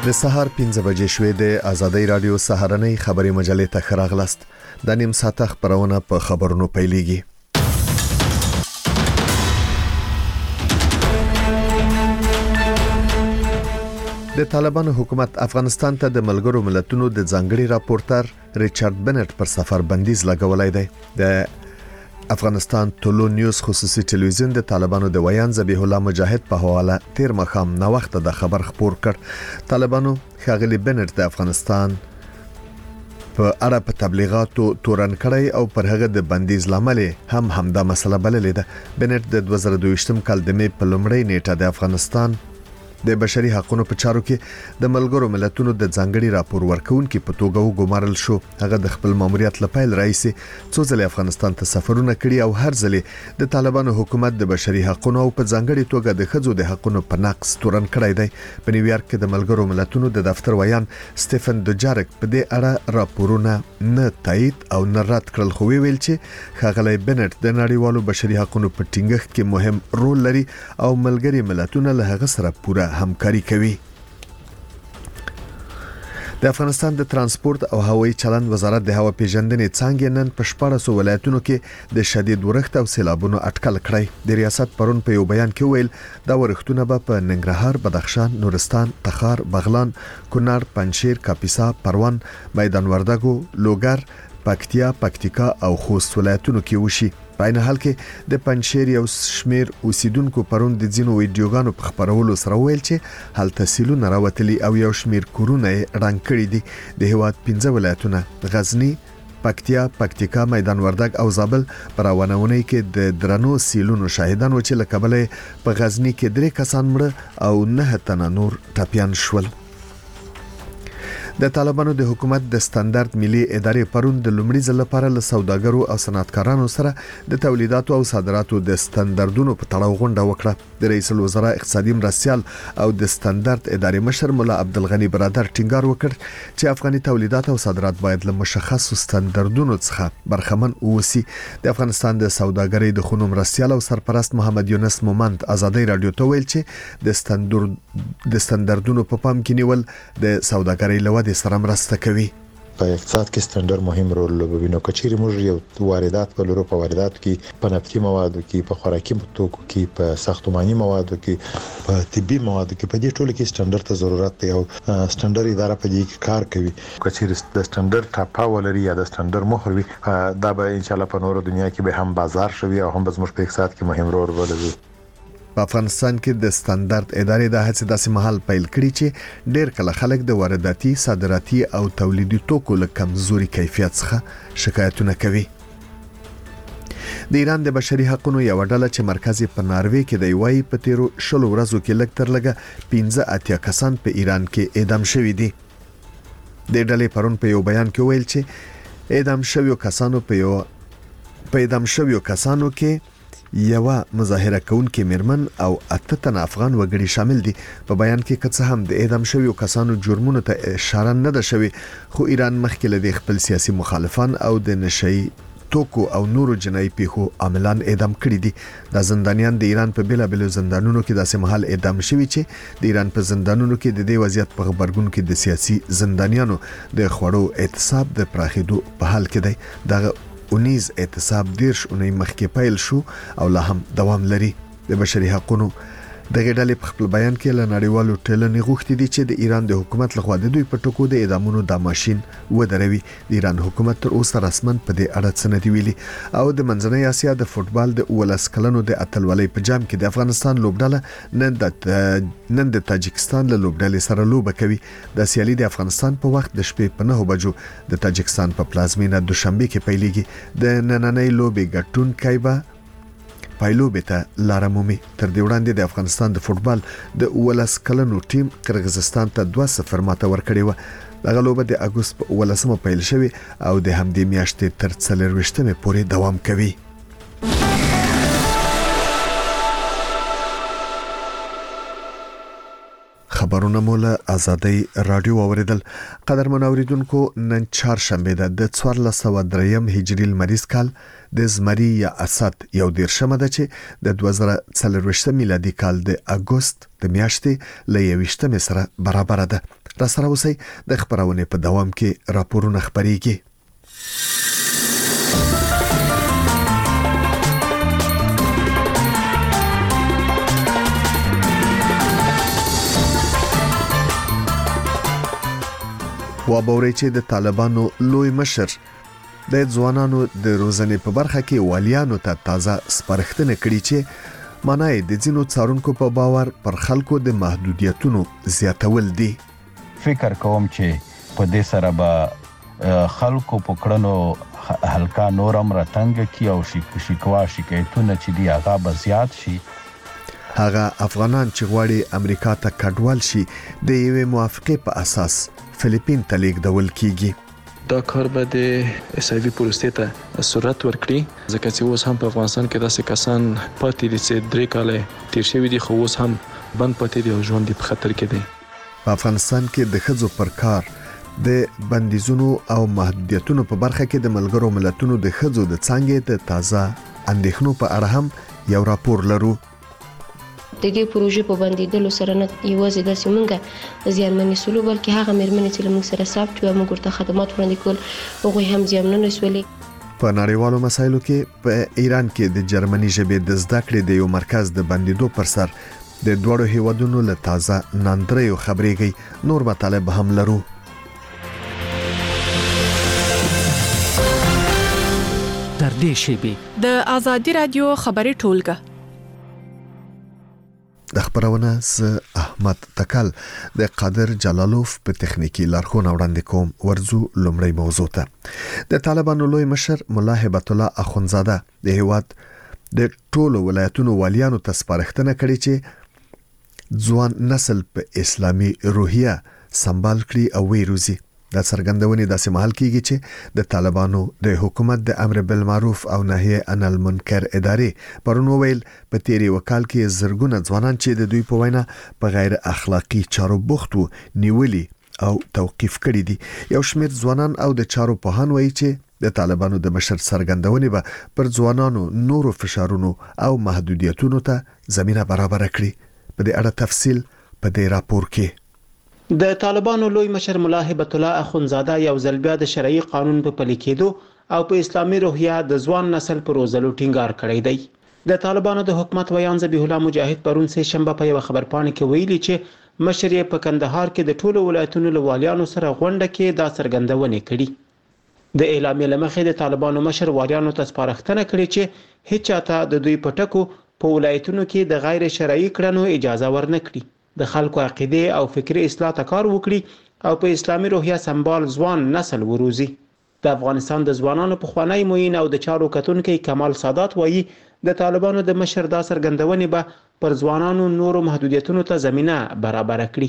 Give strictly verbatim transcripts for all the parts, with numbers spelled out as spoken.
د سهار پنځه بجې شوې د آزادۍ رادیو سهارنۍ خبري مجلې ته خراغلاست. د نیم ساعت خبرونه په خبرونو پیلېږي. د طالبانو حکومت افغانستان ته د ملګرو ملتونو د ځانګړي راپورټر ریچارډ بنټ پر سفر بندیز لګولای دی. د افغانستان ټولو نیوز خصوصي ټلویزیون د طالبانو د ویان ذبیح الله مجاهد په حواله تیر مخام نو وخت د خبر خبر کړ. طالبانو ښاغلي بنټ د افغانستان په اړه په تبلیغاتو تورن کړی او پر هغه د بندیز لامل هم همدا مسله بللې ده. بنټ د دوه زره دوه کال د می په لومړۍ نیټه د افغانستان د بشري حقوقو په چارو کې د ملګرو ملتونو د ځانګړي راپور ورکونکو په توګه وګمارل شو. هغه د خپل ماموریت لپاره رئیس څو ځله افغانستان ته سفرونه کړي او هر ځله د طالبانو حکومت د بشري حقوقو او په ځانګړي توګه د ښځو د حقوقو په نقض تورن کړی دی. په نیویارک کې د ملګرو ملتونو د دفتر ویان سټيفن دوجارک په دې اړه راپورونه نه تایید او نه رد کړل، خو ویل چې ښاغلی بنټ د نړیوالو بشري حقوقو په ټینګښت کې مهم رول لري او ملګري ملتونه له هغه سره پوره همکاري کوي. د افغانستان د ترانسپورت او هوایي چلند وزارت د هوا پیژندنې څانګې نن په شپږ ولایتونو کې د شدید ورښت او سیلابونو اټکل کړی. د ریاست پرون په یو بیان کې ویل دا ورښتونه به په ننګرهار، بدخشان، نورستان، تخار، بغلان، کونړ، پنجشیر، کاپیسا، پروان، میدان وردګو، لوګر، پکتیا، پکتیکا او خوست ولایتونو کې وشي. په عین حال کې د پنجشیر یو شمیر اوسیدونکو پرون د ځینو ویډیوګانو په خبرولو سره ویل چې هلته سیلونه راوتلي او یو شمیر کورونه رنګ کړي دي. د هیواد پنځه ولایتونه غزنی، پکتیا، پکتیکا، میدان وردګ او زابل پر روانونه کې د درنو سیلونو شاهدان و چې لکبلې په غزنی کې درې کسان مړه او نه تنه نور ټپيان شول. د طالبانو د حکومت د ستاندرد ملي ادارې پرون د لومړي ځل لپاره له سوداګرو او صنعتکارانو سره د تولیداتو او صادراتو د ستاندردونو په تړاو غونډه وکړه. د رئیس الوزرا اقتصادي مرستیال او د ستاندرد ادارې مشر مولا عبدالغنی برادر ټینګار وکړ چې افغاني تولیدات او صادرات باید له مشخصو ستاندردونو څخه برخمن اوسي. د افغانستان د سوداګرۍ د خونو مرستیال او سرپرست محمد یونس مومند آزادۍ رادیو ته ویل چې د ستاندرد د ستاندردونو په پام کې نیول د سوداګرۍ لوړ د سره مرسته کوي. په اقتصاد کې ستاندرد مهم رول لوبوي. نو کچېرې موږ یو واردات په لورو په واردات کې په نفتي موادو کې په خوراکي توکو کې په ساختماني موادو کې په طبي موادو کې په دې ټولو کې ستاندرد ته ضرورت دی او ستاندرد اداره په دې کې کار کوي. کچېرې د ستاندرد ټاپاو لري یا د ستاندرد مهر وي دا به ان شاء الله په نورو دنیا کې به هم بازار شوي او هم زموږ په اقتصاد کې مهم رول ولري. په افغانستان کې د ستاندرد ادارې د هڅې داسې مهال پیل کړي چې ډېر کله خلک د وارداتي، صادراتي او تولیدي توکو له کمزوري کیفیت څخه شکایتونه کوي. د ایران د بشري حقوقو یو ډله چې مرکز په ناروې کې دی وایي په تیرو شلو ورځو کې لږ تر لږه پنځه اتیا کسان په ایران کې اعدام شوي دي. د ډلې پرون په یو بیان کې ویل چې اعدام شویو کسانو په یو په اعدام شویو کسانو کې یو مظاهره کوونکې مرمن او اته تن افغان وګړي شامل دي. په بیان کې که څه هم د اعدام شویو کسانو جرمونو ته اشاره نه ده شوې، خو ایران مخکې له خپل سیاسي مخالفان او د نشئی توکو او نورو جنایي پیښو عاملان اعدام کړي دي. د زندانیان د ایران په بیلابیلو زندانونو کې داسې مهال اعدام شوي چې د ایران په زندانونو کې د دې وضعیت په خبرګون کې د سیاسي زندانیانو د خوړو اعتصاب د پراخېدو په حال کې دی. دغه اونیز اعتصاب دیرش اونۍ مخکې پیل شو او لا هم دوام لري. د بشري حقوقو د غډلې په خپل بیان کې له نړیوالو ټولنې غوښتي دي چې د ایران د حکومت لخوا د دوی په ټکو د اعدامونو د ماشين ودروي. د ایران حکومت تر اوسه رسماً په دې اړه څه نه دی ویلي او د منځنۍ اسیا د فوتبال د اولس کلنو د اتلولۍ په جام کې د افغانستان لوبډله نن د نن د تاجکستان له لوبډلې سره لوبه کوي. د سیالي د افغانستان په وخت د شپې په نه بجو د تاجکستان په پلازمینه دوشنبه کې پیلېږي. د نننۍ لوبې ګټونکي به پایلوبې ته لار مومي. تر دې وړاندې د افغانستان د فوتبال د اولس کلنو ټیم قرغیزستان ته دوه صفر ماته ورکړې و. دغه لوبه د اګوست په اولسمه پیل شوې او د همدې میاشتې تر څلرویشتمې پورې دوام کوي. خبرونه مولا آزادۍ رادیو اوریدل. قدرمن اوریدونکو، نن چهارشنبه ده د څوارلس سوه دریم هجري لمریز کال د زمري یا اسد یو دیرشمه ده چې د دوه زره څلرویشت میلادي کال د اګوست د میاشتې له یویشتمې سره برابر ده. را سره اوسئ د خبرونې په دوام کې راپورونه خبريږي. وابوري چې د طالبانو لوی مشر د ځوانانو د روزنې په برخه کې والیانو ته تازه سپارښتنه کړې چې معنی د ځینو څارونکو په باور پر خلکو د محدودیتونو زیاتول دي. فکر کوم چې په دې سره به خلکو په کړنو هلکا نورم راتنګ کی او شکوا شکایتونه چې دی هغه به زیات شي. هغه افغانان چې غواړي امریکا ته کډوال شي د یوې موافقې په اساس فلیپین ته لیږدول کیږي. دا کار به د اس ای وی پروسې ته سرعت ورکړي ځکه چې اوس هم په افغانستان کې داسې کسان پاتې دي چې درې کاله تیر شوي دي خو اوس هم بند پاتې دي او ژوند په خطر کې دی. په افغانستان کې د ښځو پر کار د بندیزونو او محدودیتونو په برخه کې د ملګرو ملتونو د ښځو د څانګې د تازه اندېښنو په اړه هم یو راپور لرو. د دې پروژې په بندیدلو سره نه یوازې د سیمونګه زیانمنې سولو بلکې هغه مېرمنې چې موږ سره ثبت و موږ ورته خدمات وړاندې کول هغه هم زیانمنې سولې. په نړیوالو مسایلو کې په ایران کې د جرمني ژبې د زده کړې د یو مرکز د بندیدو پر سر د دوړو هیوادونو له تازه ناندریو خبرېږي. نور مطالب هم لرو. در دې شیبې د آزادي رادیو خبري ټولګه د خبرونه ز احمد تکل د قادر جلالوف په تخنیکی لارښوونه وړاندې کوم. ورزو لومړی موضوع ته د طالبانو لوی مشر مولا هبت الله اخونزاده د هیواد د ټولو ولایتونو والیانو ته سپارښتنه کړې چې ځوان نسل په اسلامي روحیه سمبال کړي او ویروزي. دا څرګندونې داسې مهال کېږي چې د طالبانو د حکومت د امر بالمعروف او نهي عن المنکر ادارې پرون ویل په تیری وکال کې زرګونه ځوانان چې د دوی په وینا په غیر اخلاقی چارو بوخت وو نیولي او توقيف کړي دي. یو شمېر ځوانان او د چارو پوهان وایي چې د طالبانو د مشر څرګندونې به پر ځوانانو نورو فشارونو او محدودیتونو ته زمينه برابر کړي. په دې اړه تفصیل په دې راپور کې. د طالبانو لوی مشر مولا هبت الله اخونزاده یو ځل بیا د شرعي قانون په پلي کېدو او په اسلامي روحیه د ځوان نسل پر روزلو ټینګار کړی دی. د طالبانو د حکومت ویان ذبیح الله مجاهد پرون سه شنبه په یو خبرپاڼه کې ویلي چې مشر یې په کندهار کې د ټولو ولایتونو والیانو سره غونډه کې دا څرګندونه کړې. د اعلامیې لمخې د طالبانو مشر والیانو ته سپارښتنه کړې چې هیڅ چاته د دوی پټکو په ولایتونو کې د غیر شرعي کړنو اجازه ورنکړي. د خلکو عقیده او فکری اصلاح ته کار وکړي او په اسلامي روحیه سمبال ځوان نسل وروزي. د افغانستان د ځوانانو په خوانی موین او د چارو کتونکو کمال سادات وایي د طالبانو د مشر دا څرګندونې به پر ځوانانو نورو محدودیتونو ته زمينه برابر کړي.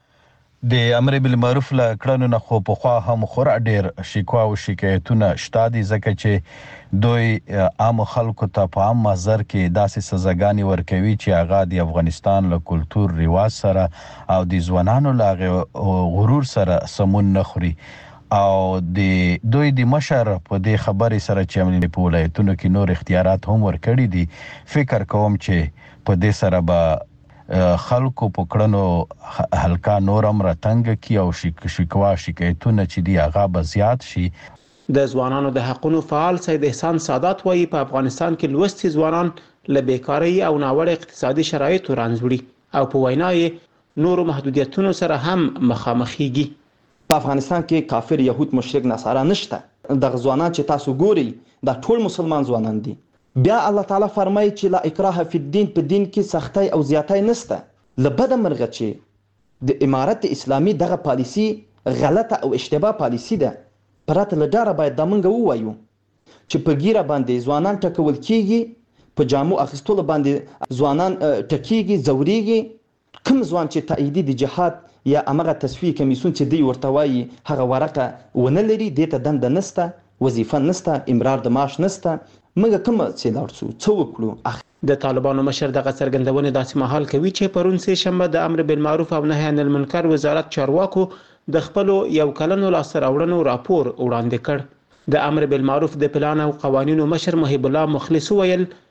د امر بالمعروف له کړنو نه خو په خوا هم خور ډیر شکوا او شکایتونه شته دي ځکه چې دوی عام خلکو ته په عام نظر کې داسې سزاګانی ورکوي چې هغه د افغانستان له کلچر رواج سره او د ځوانانو له غرور سره سمون نه خوري او د دوی د مشر په دې خبرې سره چې عملي په ولایتونو کې نور اختیارات هم ورکړي دي. فکر کوم چې په دې سره به خلکو په کړنو هلکا نورم راتنګ کی او شکوا شکایتونه چې دی هغه به زیات شي. د ځوانانو د حقونو فعال سید احسان سادات وایي په افغانستان کې لوستي ځوانان له بیکاری او ناوړه اقتصادي شرایطو رانځوړي او په وینا یې نورو محدودیتونو سره هم مخامخېږي. په افغانستان کې کافر يهود مشرک نصارا نشته. د ځوانان چې تاسو ګوري دا ټول مسلمان ځوانان دي. بیا الله تعالی فرمایي چې لا اکراه فی الدین په دین کې سختي او زیاتای نشته. لبد مرغه چې د امارت اسلامي دغه پالیسی غلطه او اشتباه پالیسی ده. پرته لډاره باید د منګه ووایو چې په ګیره باندې ځوانان ټکول کیږي په جامو اخیستلو باندې ځوانان ټکیږي زوريږي. کوم ځوان چې تاییدی د جهاد یا امغه تصفیه کمیسون چې دی ورته وایي هغه ورقه ونه لري دته دند نسته وظیفه نسته امرار د معاش نسته مګه کوم څه لارڅو څو وکړو. د طالبانو مشر دغه څرګندونه داسې مهال کوي چې پرون سه شنبه د امر بالمعروف او نهي عن المنکر وزارت چارواکو د خپل یو کلنو لاسته راوړنو راپور وړاندې کړ. د امر بالمعروف د پلان او قوانینو مشر محب الله مخلص ویل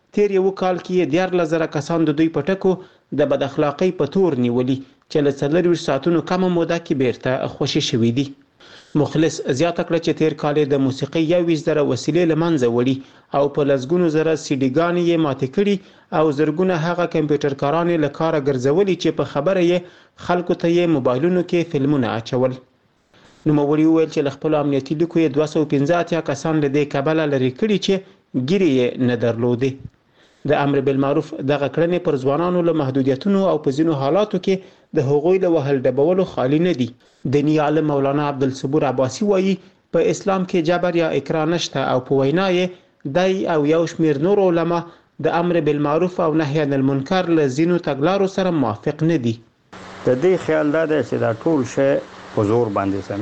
تیر یو کال کې دیارلس زره کسان د دوی په ټکو د بد اخلاقۍ په تور نیولي چې له څلورویشت ساعتونو کمه موده کې بیرته خوشي شوي دي. مخلص زیاته کړه چې تیر کال د موسیقۍ یوویشت زره وسیلې له منځه وړي او په لسګونو زره سیډیګانې یې ماتې کړي او زرګونه هغه کمپیوټر کاران له کاره ګرځولي چې په خبره یې خلکو ته یې موبایلونو کې فلمونه اچول. نوموړي وویل چې له خپلو امنیتي لیکو یې دوه سوه پنځه اتیا کسان له دې کبله لرې کړي چې ګیرې یې نه درلودې. د امر بالمعروف دغه کړنې پر ځوانانو له محدودیتونو او په ځینو حالاتو کې د هغوی له وهل ډبولو خالی نه دي. دیني عالم مولانا عبدالصبور عباسي وایي په اسلام کې جبر یا اکراه نشته او په وینا یې دی او یو شمېر نور علما د امر بالمعروف او نهي عن المنکر له ځینو تګلارو سره موافق نه دي. د دې خیال دا دی چې دا ټول شی په زور باندې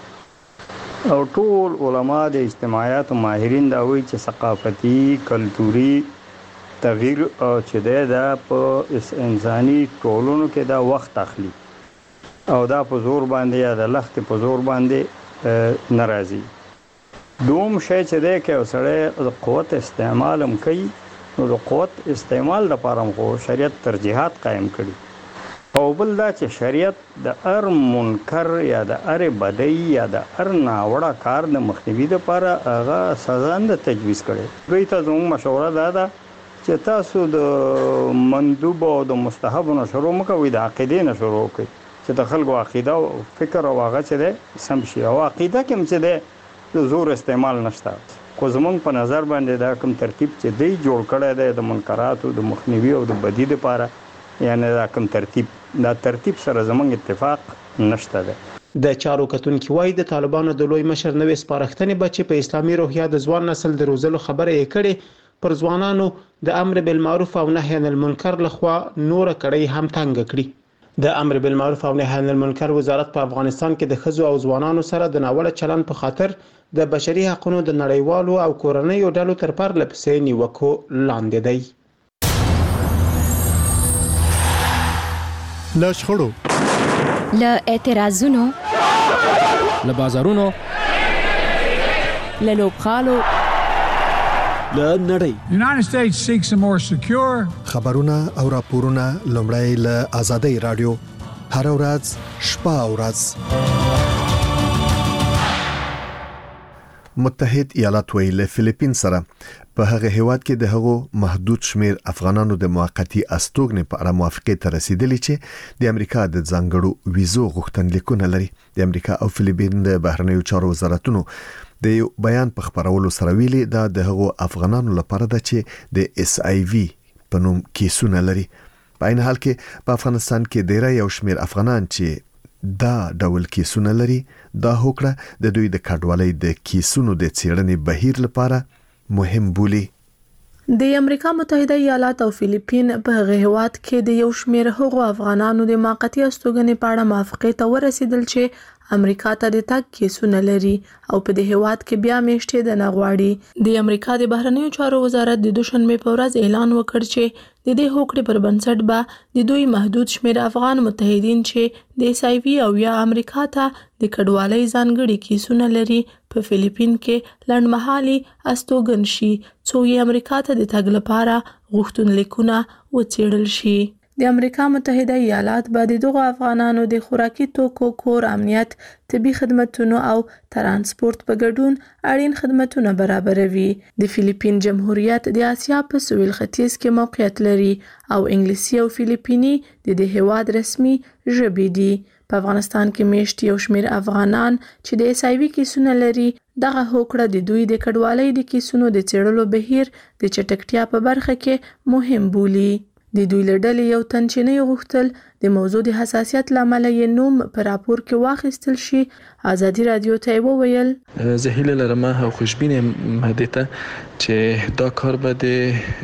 سمي او ټول علما د اجتماعیات او ماهرین دا وایي چې ثقافتي کلتوري تغییر او چې دا په انساني ټولنو کې دا وخت اخلي او دا په زور باندې یا د لخت په زور باندې ناراضي. دوم شی چې دی کې سړی د قوت استعمال هم کوي نو د قوت استعمال لپاره هم شریعت ترجیحات قائم کړي او بل دا چې شریعت د هر منکر یا د هر بدی یا د هر ناوړه کار د مخنیوي لپاره هغه سزا نه تجویز کړي. دوی ته زموږ مشوره دا ده چې تاسو د مندوب او د مستحب نه شروع مکوئ، د عقیدې نه شروع کړئ چې د خلکو عقیده او فکر او هغه چې دی سم شي او عقیده کې هم چې دی د زور استعمال نشته. خو زمونږ په نظر باندې دا کوم ترتیب چې دی جوړ کړی دی د منکراتو د مخنیوي او د بدی لپاره، یعنی دا کوم ترتیب دا ترتیب سره زمونږ اتفاق نشته دی. د چارو کتونکي وایي د طالبانو د لوی مشر نوې سپارښتنې به چې په اسلامي روحیه د ځوان نسل د روزلو خبره یې کړې، پر ځوانانو د امر بالمعروف او نهي عن المنکر لخوا نور کړی هم تنګ کړي. د امر بالمعروف او نهي عن المنکر وزارت په افغانستان کې د ښځو او ځوانانو سره د ناوړه چلند په خاطر د بشري حقوقو د نړیوالو او کورنیو ډلو تر پرله پسې نیوکو لاندې دی. له شخړو، له اعتراضونو، له بازارونو، له لوبغالو، له نړۍ. United States seeks a more secure. خبرونه او راپورونه لومړی له آزادۍ رادیو هر ورځ شپه او ورځ. متحد ایالات ویل له فلیپین سره په هغه هیواد کې د هغو محدود شمیر افغانانو د موقتی استوګنې په اړه موافقه ته رسیدلې چې د امریکا د ځانګړو ویزو غوښتنلیکونه لري. د امریکا او فلیپین د بهرنیو چارو وزارتونو د یو بیان په خبرولو سره ویلي دا د هغو افغانانو لپاره ده چې د اس آی وی په نوم کیسونه لري. په عین حال کې په افغانستان کې ډیری یو شمیر افغانان چې دا ډول کیسونه لري دا هوکړه د دوی د کډوالۍ د کیسونو د څېړنې بهیر لپاره مهم بولي. د امریکا متحده ایالات او فلیپین په هغه هیواد کې د یو شمیر هغو افغانانو د موقتی استوګنې په اړه موافقه ته ورسیدل چې امریکا ته د تګ کیسونه لري او په دې هیواد کې بیا میشته د نغواړي. د امریکا د بهرنیو چارو وزارت د دوشنبه په ورځ اعلان وکړ چې د دې هوکړې پر بنسټ به د دوی محدود شمیر افغان متحدین چې د اس آی وی او یا امریکا ته د کډوالۍ ځانګړي کیسونه لري په فلیپین کې لنډمهالي استوګن شي څو یې امریکا ته د تګ لپاره غوښتنلیکونه وڅېړل شي. د امریکا متحده ایالات به د دغو افغانانو د خوراکي توکو، کور، امنیت، طبي خدماتو او ترانسپورت په ګډون اړین خدماتونه برابروي. د فلیپین جمهوریت د آسیا په سویل ختیځ کې موقعیت لري او انګلیسي او فلیپیني د دې هیواد رسمي ژبې دي. په افغانستان کې میشت یو شمیر افغانان چې د اس آی وی کیسونه لري دغه هوکړه د دوی د کډوالۍ د کیسونو د څېړلو بهیر د چټکتیا په برخه کې مهم بولي. د دوی له ډلې یو تن چې نه غوښتل د موضوع د حساسیت لامل یې نوم په راپور کې واخیستل شي. آزادي رادیو ته وویل زه هیله لرم او خوشبینه مهدی ته چې دا کار به د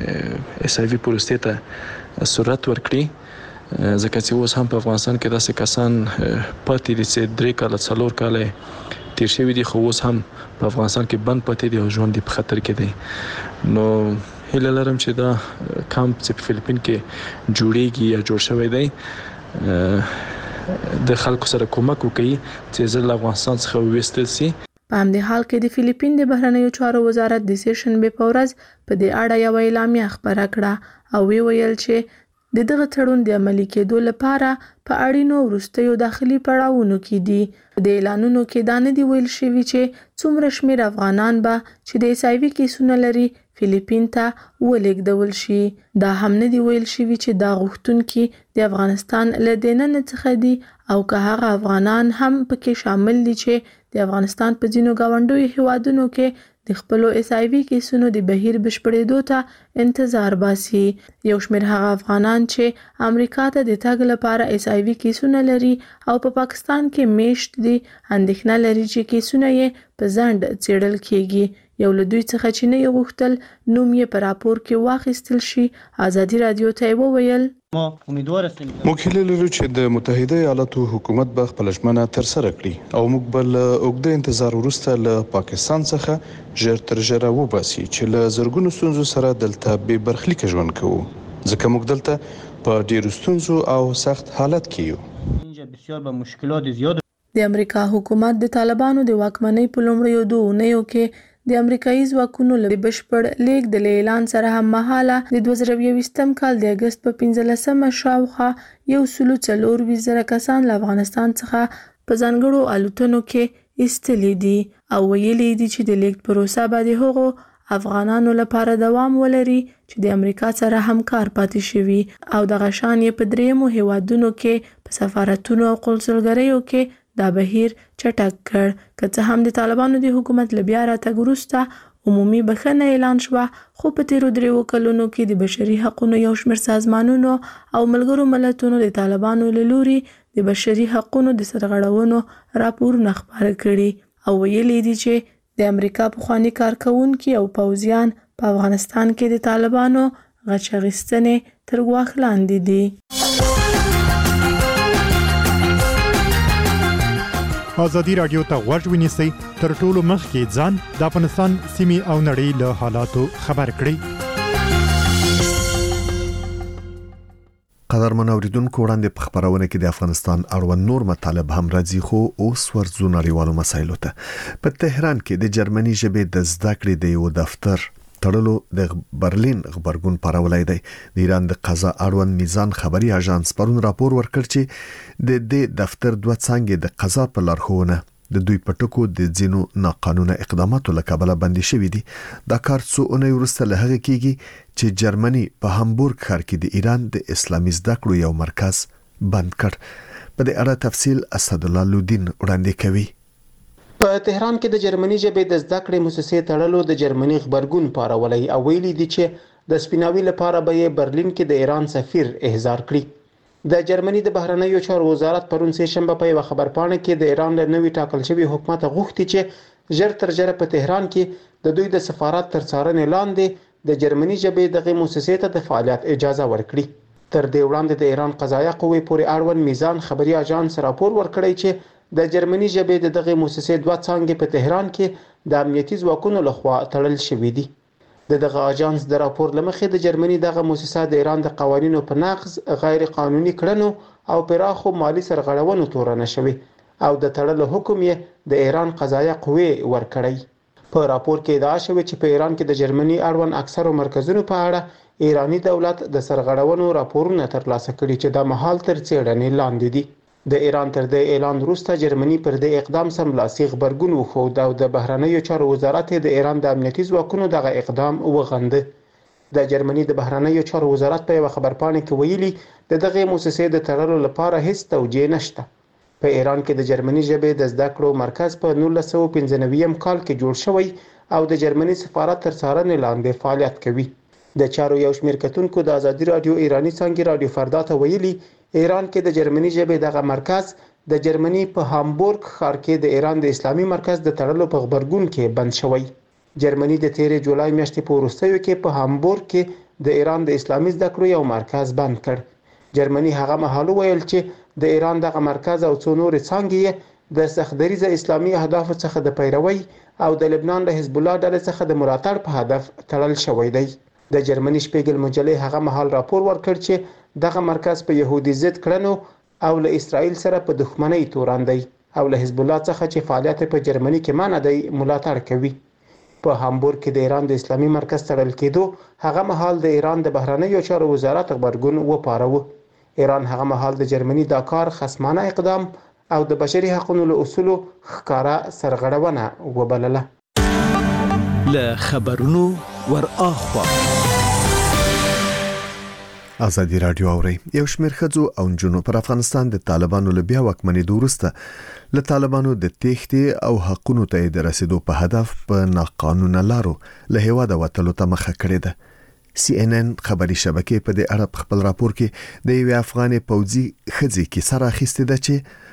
اس آی وی پروسې ته سرعت ورکړي، ځکه چې اوس هم په افغانستان کې داسې کسان پاتې دي چې درې کاله څلور کاله تیر شوي دي خو اوس هم په افغانستان کې بند پاتې دي او ژوند یې په خطر کې دی. نو هیله لرم چې دا کمپ چې په فلیپین کې جوړیږي یا جوړ شوی دی د خلکو سره کومک وکړي چې زه له افغانستان څخه وویستل سي. په همدې حال کې د فلیپین د بهرنیو چارو وزارت د سې شنبې په ورځ په دې اړه یو اعلامیه خپره کړه او وی ویل چې د دغه تړون د عملي کېدو لپاره په اړینو وروستیو داخلي پړاوونو کې دي. د اعلانونو کې دا نه دی ویل شوي چې څومره شمېر افغانان به چې د ایچ آی وي کیسونه لري فلیپین ته ولېږدول شي. دا هم نه دی ویل شوي چې دا غوښتونکي د افغانستان له دننه څخه دي او که هغه افغانان هم پکې شامل دي چې د افغانستان په ځینو ګاونډیو هیوادونو کې د خپلو ایچ آی وي کیسونو د بهیر بشپړېدو ته انتظار باسي. یو شمېر هغه افغانان چې امریکا ته د تګ لپاره ایچ آی وي کیسونه لري او په پا پاکستان کې میشت دي اندېښنه لري چې کیسونه یې په ځنډ څېړل کیږي. یو له دوی څخه چې نه یې غوښتل نوم یې په راپور کې واخیستل شي. ازادي رادیو ته یې وویل موږ هیله لرو چې د متحده ایالاتو حکومت به خپل ژمنه ترسره کړي او موږ به له اوږده انتظار وروسته له پاکستان څخه ژر تر ژره وباسي چې له زرګونو ستونزو سره دلته بې برخلیک ژوند کوو ځکه موږ دلته په ډیرو ستونزو او سخت حالت کې یو. د امریکا حکومت د طالبانو د واکمنۍ په لومړیو دوه اونیو کې د امریکایي ځواکونو له بشپړ لیږد د اعلان سره هم مهاله د دوه زره یوویشتم کال د اګست په پنځلسمه شاوخوا یو سلو څلور ویشت زره کسان له افغانستان څخه په ځانګړو الوتنو کې ایستلي دي او ویلي دي چې د لیږد پروسه به د هغو افغانانو لپاره دوام ولري چې د امریکا سره همکار پاتې شوي او دغه شان یې په دریمو هیوادونو کې په سفارتونو او قونسلګریو کې دا بهیر چټک کړ. که څه هم د طالبانو د حکومت له بیا راتګ وروسته عمومي بخښنه اعلان شوه خو په تیرو دریو کلونو کې د بشري حقوقو یو شمېر سازمانونو او ملګرو ملتونو د طالبانو له لوري د بشري حقوقو د سرغړونو راپورونه خپاره کړي او ویلي دي چې د امریکا پخواني کارکونکي او پوځیان په افغانستان کې د طالبانو غچ اخیستنې تر ګواښ لاندې دي. ازادي راډیو ته غوږ ونیسئ تر ټولو مخکې ځان د افغانستان سیمې او نړۍ له حالاتو خبر کړئ. قدرمن اوریدونکو وړاندې په خبرونه کې د افغانستان اړوند نور مطالب هم راځي خو اوس ورځو نړیوالو مسایلو ته. په تهران کې د جرمني ژبې د زده کړې د یو دفتر تړلو د برلین خبرګون پارولای دی. د ایران د قضا اړوند میزان خبري اژانس پرون راپور ورکړ چې د دې دفتر دوه څنګه د قضا په لارښوونه د دوی پټکو د ځینو ناقانونه اقداماتو لکبله بندي شوې دي. دا کار څو اونۍ وروسته له هغه کېږي چې جرمني په هامبورګ ښار کې د ایران د اسلامي زده کړو یو مرکز بند کړ. په دې اړه تفصیل اسدالله لودین وړاندې کوي. په تهران کې د جرمني ژبې د زده کړې مؤسسې تړلو د جرمني خبرګون پارولای او ویلي دي چې د سپیناوي لپاره به یې برلین کې د ایران سفیر احضار کړي. د جرمني د بهرنیو چارو وزارت پرون سه شنبه په یو خبرپاڼه کې د ایران له نوي ټاکل شوی حکومت غوښتي چې ژر تر ژره په تهران کې د دوی د سفارت تر څارنې لاندې د جرمني ژبې دغه مؤسسې ته د فعالیت اجازه ورکړي. تر دې وړاندې د ایران قضایه قوې پورې اړوند میزان خبري اژانس راپور ورکړی چې د جرمني ژبې د دغه مؤسسې دوه څانګې په تهران کې د امنیتي ځواکونو لخوا تړل شوې دي. د دغه اژانس د راپور لمخې د جرمني دغه مؤسسه د ایران د قوانینو په نقض، غیر قانوني کړنو او پراخو مالی سرغړونو تورنه شوې او د تړلو حکم یې د ایران قضایه قوې ورکړی. په راپور کې ادعا شوې چې په ایران کې د جرمني اړوند اکثرو مرکزونو په اړه ایرانی دولت د سرغړونو راپورونه ترلاسه کړي چې د مهال تر څېړنې لاندې دي. د ایران تر دې اعلان وروسته جرمني پر دې اقدام سملاسي خبرګون وښود او د بهرنیو چارو وزارت د ایران د امنیتي ځواکونو دغه اقدام وغنده. د جرمني د بهرنیو چارو وزارت په یو خبرپاڼه کې ویلي د دغه مؤسسې د تړلو لپاره هیڅ توجیه نشته. په ایران کې د جرمني ژبې د زده کړو مرکز په نولس سوه پنځه نوي کال کې جوړ شوی او د جرمني سفارت تر څارنې لاندې فعالیت کوي. د چارو یو شمېر کتونکو د ازادي رادیو ایرانی څنګه رادیو فردا ته ویلي ایران کې د جرمني ژبې دغه مرکز د جرمني په هامبورګ ښار کې د ایران د اسلامي مرکز د تړلو په خبرګون کې بند شوی. جرمني د تیرې جولای میاشتې په وروستیو کې په هامبورګ کې د ایران د اسلامي زده کړو یو مرکز بند کړ. جرمني هغه مهال ویل چې د ایران دغه مرکز او څو نور څنګه د سختدریزه اسلامي اهدافو څخه د پیروي او د لبنان د حزب الله ډلې څخه د ملاتړ په هدف تړل شوی دی. د جرمني شپیګل مجلې هغه مهال راپور ورکړ چې دغه مرکز په يهودي ضد کړنو او له اسرائیل سره په دښمنۍ تورن دی او له حزب الله څخه چې فعالیت په جرمني کې مانع دی ملاتړ کوي. په هامبورګ کې د ایران د اسلامي مرکز تړل کېدو هغه مهال د ایران د بهرنیو چارو وزارت غبرګون وپاروه. ایران هغه مهال د جرمني دا کار خصمانه اقدام او د بشري حقوقو له اصولو ښکارا سرغړونه وبلله. له خبرونو ور اخوا ازادي رادیو اوري. یو شمېر ښځو او نجونو پر افغانستان د طالبانو له بیا واکمنېدو وروسته له طالبانو د تېښتې او حقونو ته د رسیدو په هدف په ناقانونه لارو له هېواده وتلو ته مخه کړې ده. سی ان ان خبري شبکې په دې اړه خپل راپور کې د یوې افغاني پوځي ښځې کې سره اخیستې ده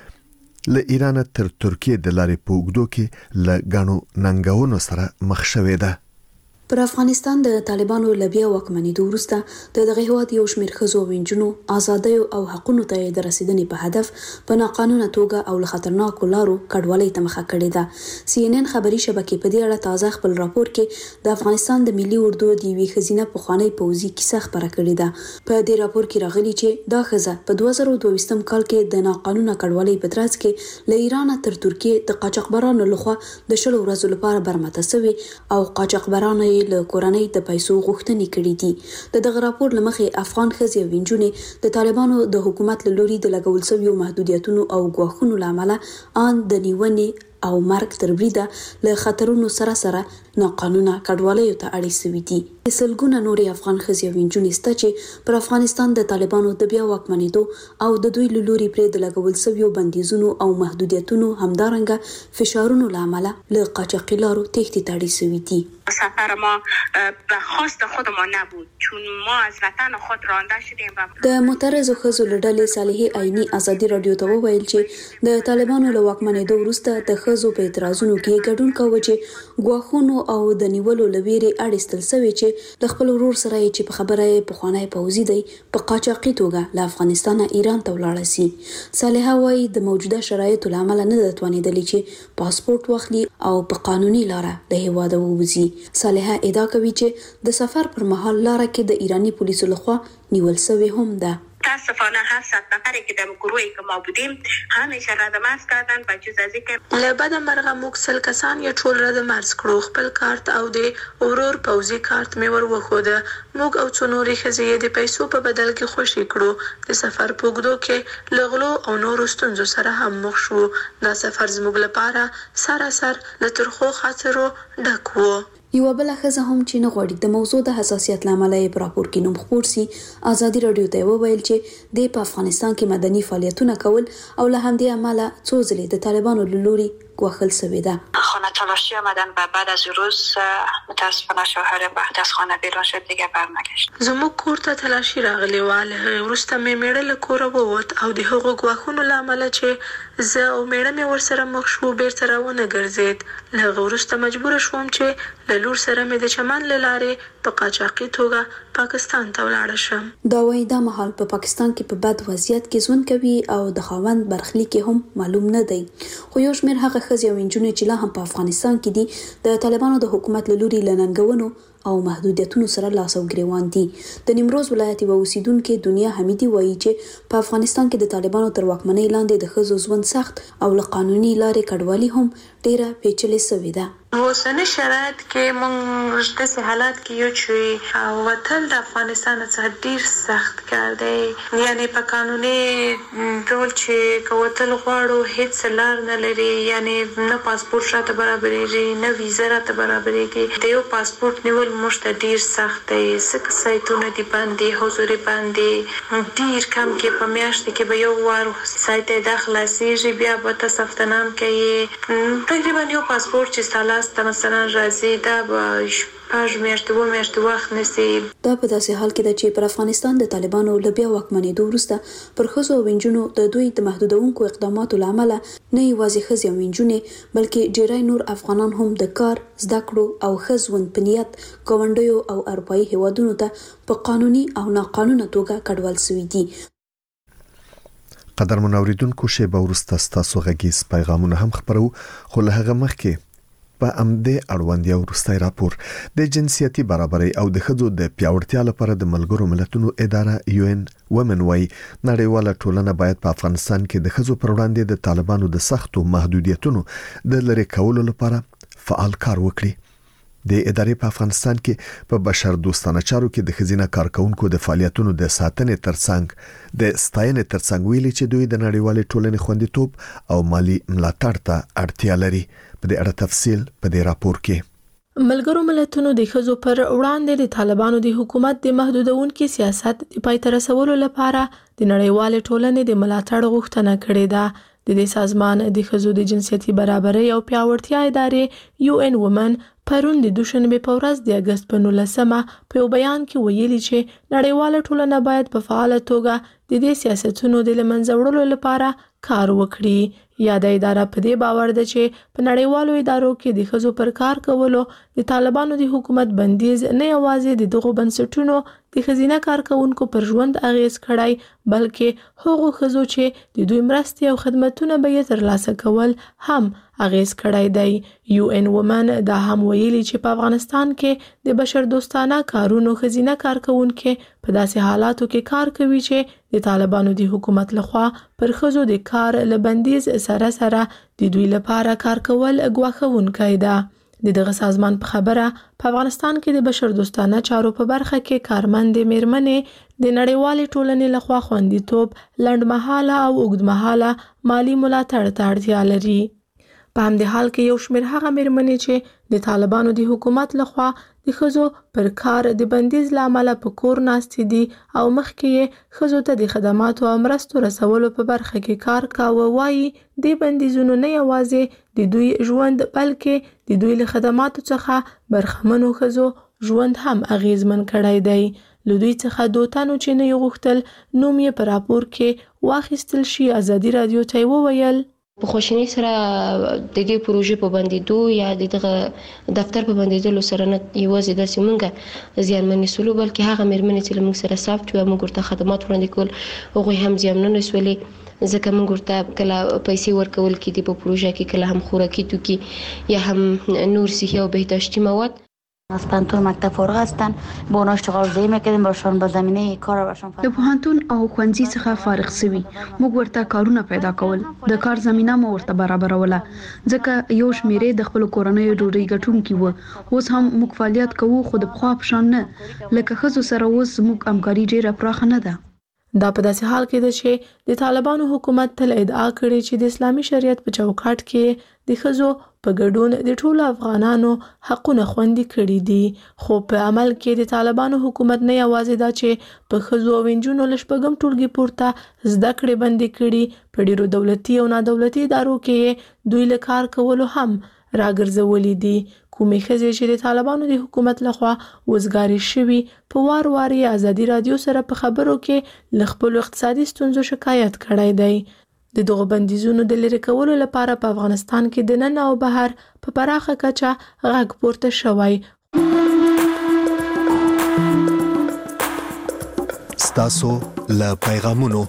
چې له ایران تر ترکیې د لارې په اوږدو کې له ګڼو ننګونو سره مخ شوې ده. پر افغانستان د طالبانو له بیا واکمنېدو وروسته د دغه هېواد یو شمېر ښځو او نجونو ازادۍ او حقونو ته د رسیدنې په هدف په ناقانونه توګه او له خطرناکو لارو کډوالۍ ته مخه کړې ده. سی ان ان خبري شبکې په دې اړه تازه خپل راپور کې د افغانستان د ملي اردو د یوې ښځینه پخوانۍ پوځي کیسه خپره کړې ده. په دې راپور کې راغلي چې دا ښځه په دوه زره دوه ویشتم کال کې د ناقانونه کډوالۍ په ترڅ کې له ایران تر ترکیې د قاچاقبرانو لخوا د شلو ورځو لپاره برمته شوې او قاچاقبرانو له کورنۍ د پیسو غوښتنې کړې دي. د دغه راپور لمخې افغان ښځې او نجونې د طالبانو د حکومت له لوري د لګول شویو محدودیتونو او ګواښونو له امله ان د نیونې او مرګ تر بریده له خطرونو سره سره ناقانونه کډوالیو ته اړې سوي دي. سلګونه نورې افغان ښځې او نجونې شته چې پر افغانستان د طالبانو د بیا واکمنېدو او د دوی له لوري پرې د لګول شویو بندیزونو او محدودیتونو همدارنګه فشارونو له امله له قاچاقي لارو تېښتې ته اړې سوي دي. سفر ما به خواست خود ما نبود چون ما از وطن خود رانده شدیم. د معترضو ښځو له ډلې صالحې عیني ازادي رادیو ته وویل چې د طالبانو له واکمنېدو وروسته د ښځو په اعتراضونو کې ګډون کاوه چې ګواښونو او د نیولو له ویرې اړیستل شوی چې د خپل ورور سره چې په خبره یې پخوانی پوځي دی په قاچاقي توګه له افغانستانه ایران ته ولاړه سي. صالحه وایي د موجوده شرایطو له امله نه ده توانېدلې چې پاسپورټ واخلي او په قانوني لاره د هېواده ووځي. صالحه ادعا کوي چې د سفر پر مهال لاره کې د ایرانی پولیسو لخوا نیول شوی هم ده. متاسفانه هفتصد نفری که در گروهی که ما بودیم همیشه رد مرز کردن و جز از اینکه له بده مرغه موږ سل کسان یې ټول رد مرز کړو. خپل کارت او د ورور پوځي کارت مې ور وښوده. موږ او څو نورې ښځې د پیسو په بدل کې خوشي کړو. د سفر په اوږدو کې له غلو او نورو ستونزو سره هم مخ شو. دا سفر زموږ لپاره سراسر له ترخو خاطرو ډک و. یو بل ښځه هم چې نه غواړي د موضوع د حساسیت لامل یې په راپور کې نوم خپور سي ازادي رادیو ته وویل چې د په افغانستان کې مدني فعالیتونه کول او له همدې امله څو ځلې د طالبانو له لوري گواښل شوی ده. خانه تلاشی آمدن و بعد از روز متاسفانه شوهرم وقتی از خانه بیرون شد دیگه برنگشت. زموږ کور ته تلاشي راغلی و. له هغې وروسته مې میړه له کوره ووت او د هغو ګواښونو له امله چې زه او میړه مې ورسره مخ شو بیرته راونه ګرځېد. له هغې وروسته مجبوره شوم چې له لور سره مې د چمن له لارې په قاچاقي توګه پاکستان ته ولاړه شم. دا وایي دا مهال په پاکستان کې په بد وضعیت کې ژوند کوي او د خاوند برخلیک هم معلوم نه دی. خو یو شمېر هغه ښځې او نجونې چې لا هم په افغانستان کې دي د طالبانو د حکومت له لوري له ننګونو او محدودیتونو سره لاس او ګریوان دي. د نیمروز ولایت یوه اوسیدونکې دنیا حمیدي وایي چې په افغانستان کې د طالبانو تر واکمنۍ لاندې د ښځو ژوند سخت او له قانوني لارې کډوالي هم ډیره پیچلې سوې ده. اوسني شرایط کې موږ داسې حالات کې یو چې وتل د افغانستان څخه ډیر سخت کار دی. یعنی په قانوني ډول چې که وتل غواړو هیڅ لار نه لري. یعنی نه پاسپورټ راته برابرېږي نه ویزه راته برابرېږي. د یو پاسپورټ نیول موږ ته ډیر سخت دی. ځکه سایټونه دي بند دي، حضوري بند دي. ډیر کم کې په میاشت کې به یو وار سایټ یې دا خلاصېږي بیا به ته ثبتنام کوي. تقریبا یو پاسپورټ چې ستا لاس ته مثلا راځي دا به شپږ میاشتې اووه میاشتې وخت نیسي. دا په داسې حال کې ده چې پر افغانستان د طالبانو له بیا واکمنېدو وروسته پر ښځو او نجونو د دوی د محدودونکو اقداماتو له امله نه یوازې ښځې او نجونې بلکې ډیری نور افغانان هم د کار، زده کړو او ښه ژوند په نیت ګاونډیو او اروپایي هیوادونو ته په قانوني او ناقانونه توګه کډوال شوي دي. قدرمن اوریدونکو شیبه وروسته ستاسو غږیز پیغامونه هم خپرو، خو له هغه مخکې په امدې اړوند یو وروستی راپور د جنسیتي برابرۍ او د ښځو د پیاوړتیا لپاره د ملګرو ملتونو اداره یو ان ومن وای نړیواله ټولنه باید په افغانستان کې د ښځو پر وړاندې د طالبانو د سختو محدودیتونو د لرې کولو لپاره فعال کار وکړي. د ادارې په افغانستان کې په بشر دوستانه چارو کې د ښځینه کارکونکو د فعالیتونو د ساتنې ترڅنګ د ستاینې ترڅنګ ویلي چې دوی د نړیوالې ټولنې خوندیتوب او مالی ملاتړ ته اړتیا لري. په دې اړه تفصیل په دې راپور کې. ملګرو ملتونو د ښځو پر وړاندې د طالبانو د حکومت د محدودونکو سیاست د پای ته رسولو لپاره د نړیوالې ټولنې د ملاتړ غوښتنه کړې ده. د دې سازمان د ښځو د جنسیتي برابرۍ او پیاوړتیا ادارې یو ان ومن پرون د دوشنبه په ورځ د اگست په نولسمه په یو بیان کې ویلي چې نړیواله ټولنه باید په فعاله توګه د دې سیاستونو د لمنځه وړلو لپاره کار وکړي. یاده اداره په دې باور ده چې په نړیوالو ادارو کې د ښځو پر کار کولو د طالبانو د حکومت بندیز نه یوازې د دغو بنسټونو د ښځینه کارکونکو پر ژوند اغیز کړی بلکې هغو ښځو چې د دوی مرستې او خدمتونه به یې ترلاسه کول هم اغیز کړی دی. یو ان ومن دا هم ویلي چې په افغانستان کې د بشر دوستانه کارونو ښځینه کارکونکو په داسې حالاتو کې کار کوي چې د طالبانو د حکومت لخوا پر ښځو د کار لبندیز سره سره د دوی لپاره کار کول ګواښونکی ده. د دغه سازمان په خبره په افغانستان کې د بشر دوستانه چارو په برخه کې کارمند میرمنې د نړیوالې ټولنې لخوا خوندیتوب لنډمهاله او اوږدمهاله مالی ملاتړ ته اړتیا لري. په همدې حال کې یو شمېر هغه میرمنې چې د طالبانو د حکومت لخوا د ښځو پر کار د بندیز له امله په کور ناستې دي او مخکې یې ښځو ته د خدماتو او مرستو رسولو په برخه کې کار کاوه وایي د بندیزونو نه یوازې د دوی ژوند بلکې د دوی له خدماتو څخه برخمنو ښځو ژوند هم اغیزمن کړی دی. له دوی څخه دوه تنو چې نه یې غوښتل نوم یې په راپور کې واخیستل شي ازادي راډیو ته یې وویل په خوشنۍ سره د دې پروژې په بندیدو یا دغه دفتر په بندیدلو سره نه یوازې داسې مونږه زیانمنې سولو بلکې هغه مېرمنې چې موږ سره ثبت وي موږ ورته خدمات وړاندې کول هغوی هم زیانمنې سولې ځکه موږ ورته کله پیسې ورکول کېدې په پروژه کې کله هم خوراکي توکي یا هم نور صحي او بهداشتي مواد. از پانتون مکتب فارغ هستن با اونا اشتغال زی میکردیم براشون به زمینه کار براشون د پوهنتون او ښوونځي څخه فارغ سوي موږ ورته کارونه پیدا کول د کار زمينه مو ورته برابروله ځکه یو شمیرې د خپل کورنۍ ډوډۍ ګټونکي وو. اوس هم موږ فعالیت کوو خو د پخوا په شان نه لکه ښځو سره اوس موږ همکاري ډیره پراخه نه ده. دا په داسې حال کې ده چې د طالبانو حکومت تل ادعا کړې چې د اسلامي شریعت په چوکاټ کې د ښځو په ګډون د ټولو افغانانو حقونه خوندي کړي دي خو په عمل کې د طالبانو حکومت نه یوازې دا چې په ښځو او نجونو له شپږم ټولګي پورته زده کړې بندي کړي په ډیرو دولتي او نادولتي ادارو کې دوی له کار کولو هم راګرځولې دي. کومې ښځې چې د طالبانو د حکومت لخوا وزګارې شوي په وار وار یې ازادي راډیو سره په خبرو کې له خپلو اقتصادي ستونزو شکایت کړی دی. د دغو بندیزونو د لرې کولو لپاره په افغانستان کې د نن او بهر په پراخه کچه غږ پورته شوی. ستاسو له پیغامونو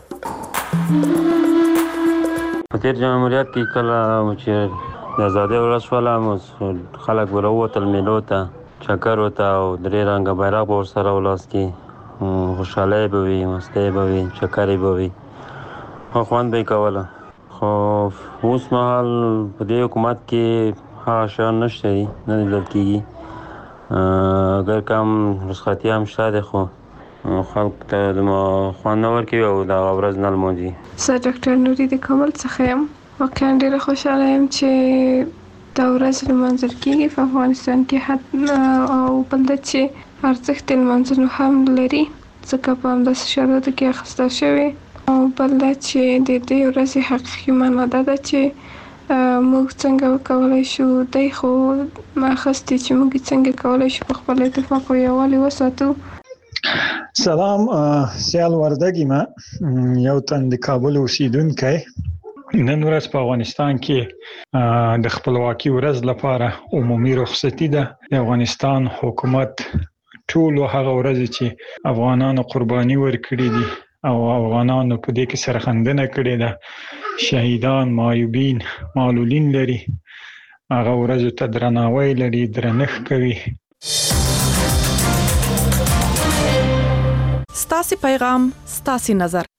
په تیر جمهوریت کې کله چې د ازادۍ ورځ شوله خلک به راووتل میلو ته چکر ورته او درې رنګه بیرغ به ورسره ولاس کې خوشحالۍ به وي مستۍ به وي چکرې به وي او خوند به یې کوله. خو اوس مهال په دې حکومت کې هغه شیان نشته دي نه لیدل کېږي اگر کم رخصتي هم شته دی خو خلکو ته د خوند نه ورکوي او د هغه ورځ نه لمانځي. زه ډاکټر نوري د کابل څخه یم. واقعا ډېره خوشحاله یم چې دا ورځ لمانځل کېږي په افغانستان کې حد او بل دا چې ارزښت لمانځلو هم لري ځکه په همداسې شرایطو کې اخیستل شوې او بل دا چې د دې ورځې حقیقي معنا دا ده چې موږ څنګه وکولی شو دی خو اخیستې چې موږ څنګه کولی شو په خپل اتفاق او یووالي وساتو. سلام سیال وردګ یم یو تن د کابل اوسیدونکی. نن ورځ په افغانستان کې د خپلواکۍ ورځ لپاره عمومي رخصتي ده. د افغانستان حکومت ټول هغه ورځ چې افغانانو قرباني ورکړي دي او افغانانو په دې کې سرښندنه کړې ده شهیدان معیوبین معلولین لري هغه ورځ ته درناوی لري، درنښت کوي. ستاسو پیغام ستاسو نظر